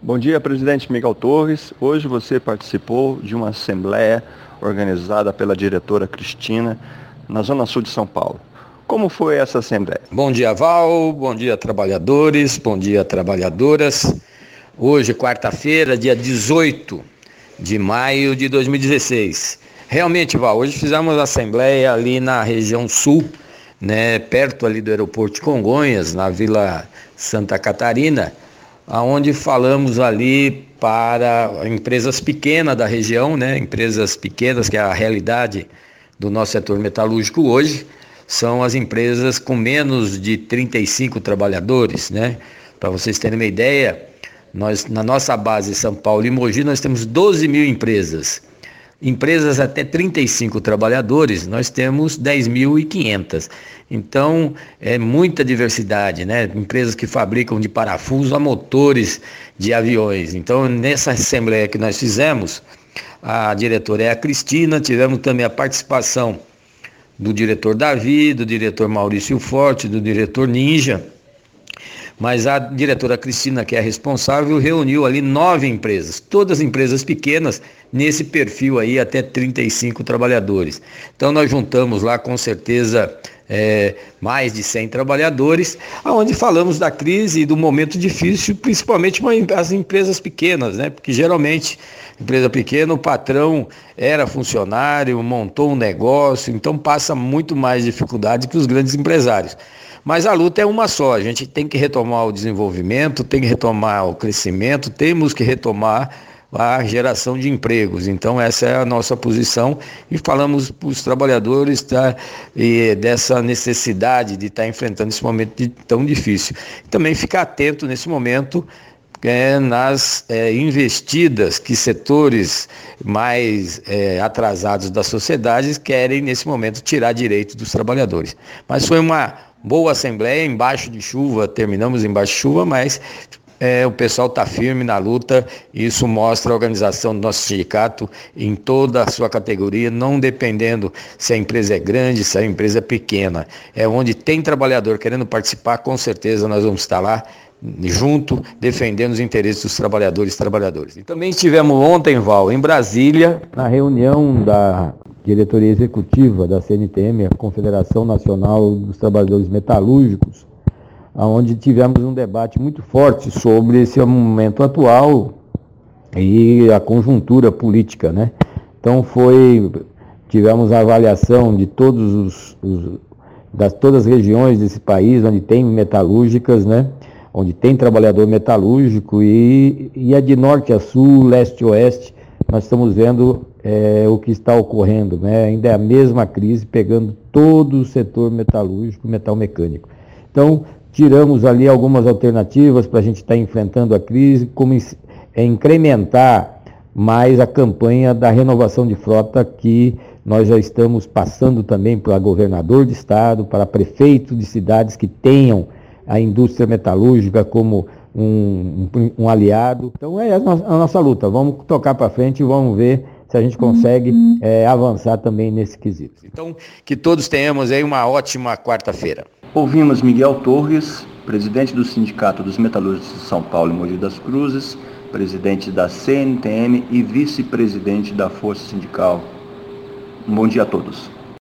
Bom dia, presidente Miguel Torres. Hoje você participou de uma assembleia organizada pela diretora Cristina na Zona Sul de São Paulo. Como foi essa assembleia? Bom dia, Val. Bom dia, trabalhadores. Bom dia, trabalhadoras. Hoje, quarta-feira, dia 18 de maio de 2016. Realmente, Val, hoje fizemos a assembleia ali na região sul, né, perto ali do aeroporto de Congonhas, na Vila Santa Catarina, onde falamos ali para empresas pequenas da região, né, empresas pequenas, que é a realidade do nosso setor metalúrgico hoje, são as empresas com menos de 35 trabalhadores, né? Para vocês terem uma ideia, nós, na nossa base São Paulo e Mogi, nós temos 12 mil empresas. Empresas até 35 trabalhadores, nós temos 10.500. Então, é muita diversidade, né? Empresas que fabricam de parafuso a motores de aviões. Então, nessa assembleia que nós fizemos, a diretora é a Cristina, tivemos também a participação do diretor Davi, do diretor Maurício Forte, do diretor Ninja. Mas a diretora Cristina, que é a responsável, reuniu ali 9 empresas, todas empresas pequenas, nesse perfil aí até 35 trabalhadores. Então nós juntamos lá com certeza mais de 100 trabalhadores, onde falamos da crise e do momento difícil, principalmente as empresas pequenas, né? Porque geralmente, empresa pequena, o patrão era funcionário, montou um negócio, então passa muito mais dificuldade que os grandes empresários. Mas a luta é uma só, a gente tem que retomar o desenvolvimento, tem que retomar o crescimento, temos que retomar a geração de empregos. Então essa é a nossa posição e falamos para os trabalhadores dessa necessidade de estar enfrentando esse momento tão difícil. Também ficar atento nesse momento nas investidas que setores mais atrasados da sociedade querem nesse momento tirar direito dos trabalhadores. Mas foi uma boa assembleia, embaixo de chuva, terminamos embaixo de chuva, mas o pessoal está firme na luta, e isso mostra a organização do nosso sindicato em toda a sua categoria, não dependendo se a empresa é grande, se a empresa é pequena. É onde tem trabalhador querendo participar, com certeza nós vamos estar lá junto, defendendo os interesses dos trabalhadores e trabalhadoras. E também estivemos ontem, Val, em Brasília, na reunião da diretoria executiva da CNTM, a Confederação Nacional dos Trabalhadores Metalúrgicos, onde tivemos um debate muito forte sobre esse momento atual e a conjuntura política, né? Então tivemos a avaliação de todas as regiões desse país onde tem metalúrgicas, né? Onde tem trabalhador metalúrgico e é de norte a sul, leste a oeste, nós estamos vendo o que está ocorrendo, né? Ainda é a mesma crise pegando todo o setor metalúrgico, metal mecânico. Então, tiramos ali algumas alternativas para a gente estar enfrentando a crise, como incrementar mais a campanha da renovação de frota, que nós já estamos passando também para governador de estado, para prefeito de cidades que tenham a indústria metalúrgica como um aliado. Então é a nossa luta, vamos tocar para frente e vamos ver se a gente consegue avançar também nesse quesito. Então, que todos tenhamos aí uma ótima quarta-feira. Ouvimos Miguel Torres, presidente do Sindicato dos Metalúrgicos de São Paulo e Mogi das Cruzes, presidente da CNTM e vice-presidente da Força Sindical. Um bom dia a todos.